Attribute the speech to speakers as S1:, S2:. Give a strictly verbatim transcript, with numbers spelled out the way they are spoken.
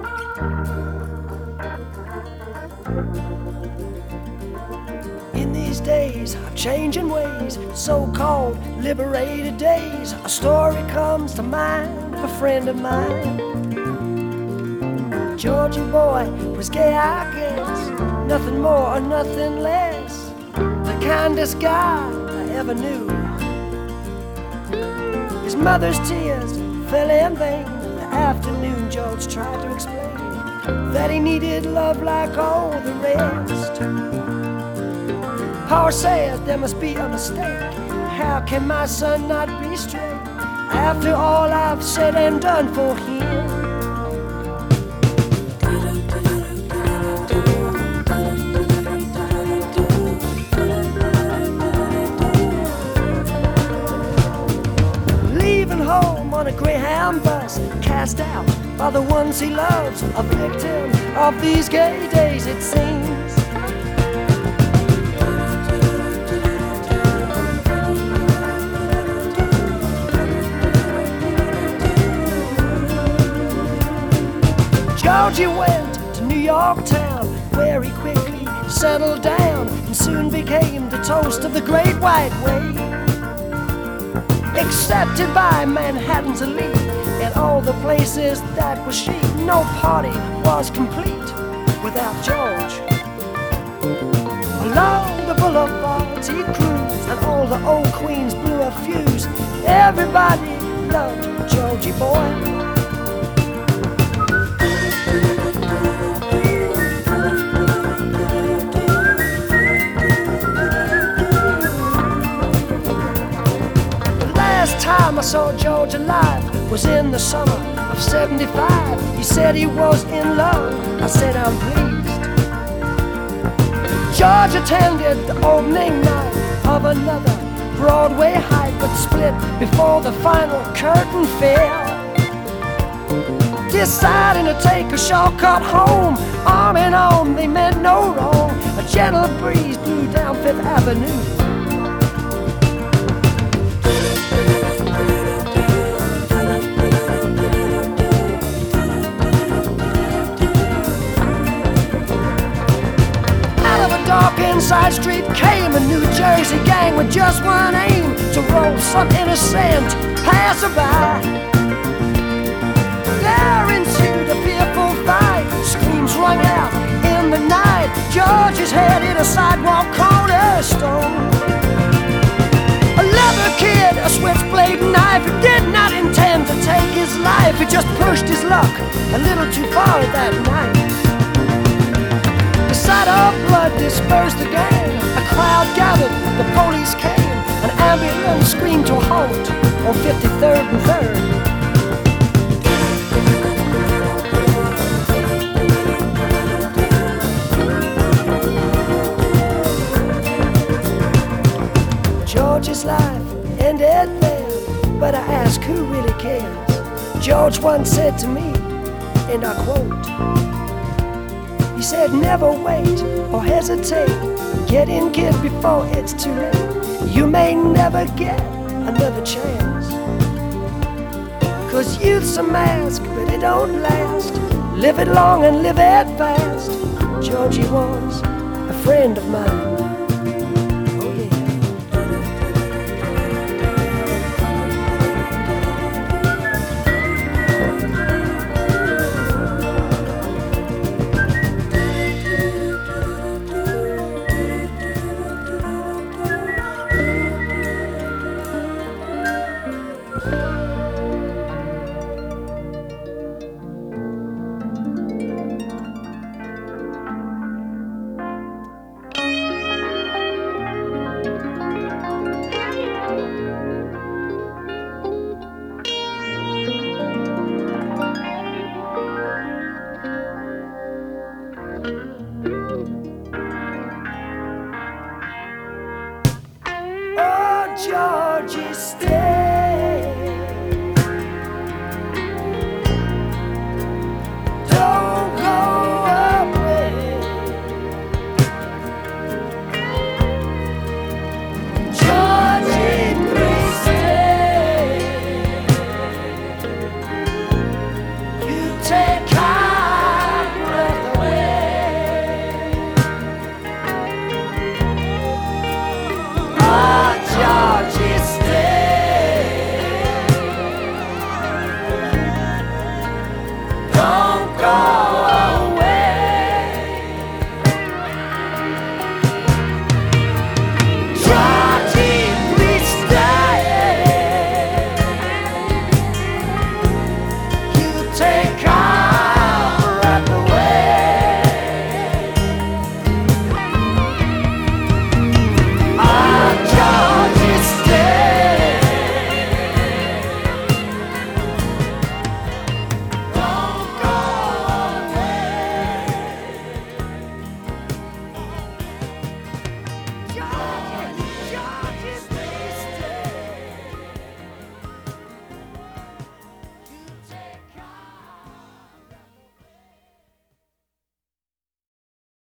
S1: In these days of changing ways, so-called liberated days, a story comes to mind of a friend of mine. Georgie boy was gay, I guess, nothing more or nothing less, the kindest guy I ever knew. His mother's tears fell in vain. The afternoon George tried to explain that he needed love like all the rest. Power says there must be a mistake. How can my son not be straight after all I've said and done for him? Leaving home on a Greyhound bus, cast out by the ones he loves, a victim of these gay days it seems. Georgie went to New York town, where he quickly settled down and soon became the toast of the Great White Way. Accepted by Manhattan's elite and all the places that were chic, no party was complete without George. Along the boulevards he cruised, and all the old queens blew a fuse. Everybody loved Georgie boy. Time I saw George alive was in the summer of seventy-five. He said he was in love. I said I'm pleased. George attended the opening night of another Broadway hype, but split before the final curtain fell. Deciding to take a shortcut home, arm in arm they meant no wrong. A gentle breeze blew down Fifth Avenue. Dark inside street came a New Jersey gang with just one aim, to roll some innocent passerby. There ensued a fearful fight, screams rung out in the night. George's head hit a sidewalk cornerstone. A leather kid, a switchblade knife, he did not intend to take his life. He just pushed his luck a little too far that night. The sight of blood dispersed the gang. A crowd gathered, the police came. An ambulance screamed to a halt on fifty-third and third. George's life ended there, but I ask who really cares. George once said to me, and I quote, he said, never wait or hesitate. Get in, kid, before it's too late. You may never get another chance. Cause youth's a mask, but it don't last. Live it long and live it fast. Georgie was a friend of mine.